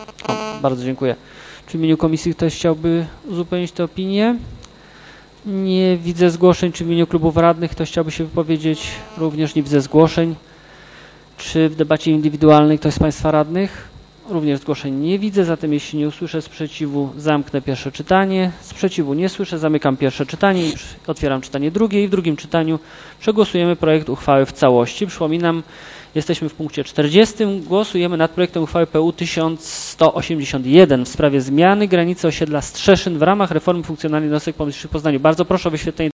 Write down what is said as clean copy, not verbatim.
Bardzo dziękuję. Czy w imieniu komisji ktoś chciałby uzupełnić tę opinię? Nie widzę zgłoszeń. Czy w imieniu klubów radnych ktoś chciałby się wypowiedzieć? Również nie widzę zgłoszeń. Czy w debacie indywidualnej ktoś z Państwa radnych? Również zgłoszeń nie widzę, zatem jeśli nie usłyszę sprzeciwu, zamknę pierwsze czytanie. Sprzeciwu nie słyszę, zamykam pierwsze czytanie i otwieram czytanie drugie i w drugim czytaniu przegłosujemy projekt uchwały w całości. Przypominam, jesteśmy w punkcie 40. Głosujemy nad projektem uchwały PU 1181 w sprawie zmiany granicy osiedla Strzeszyn w ramach reformy funkcjonalnej jednostek pomocniczych w Poznaniu. Bardzo proszę o wyświetlenie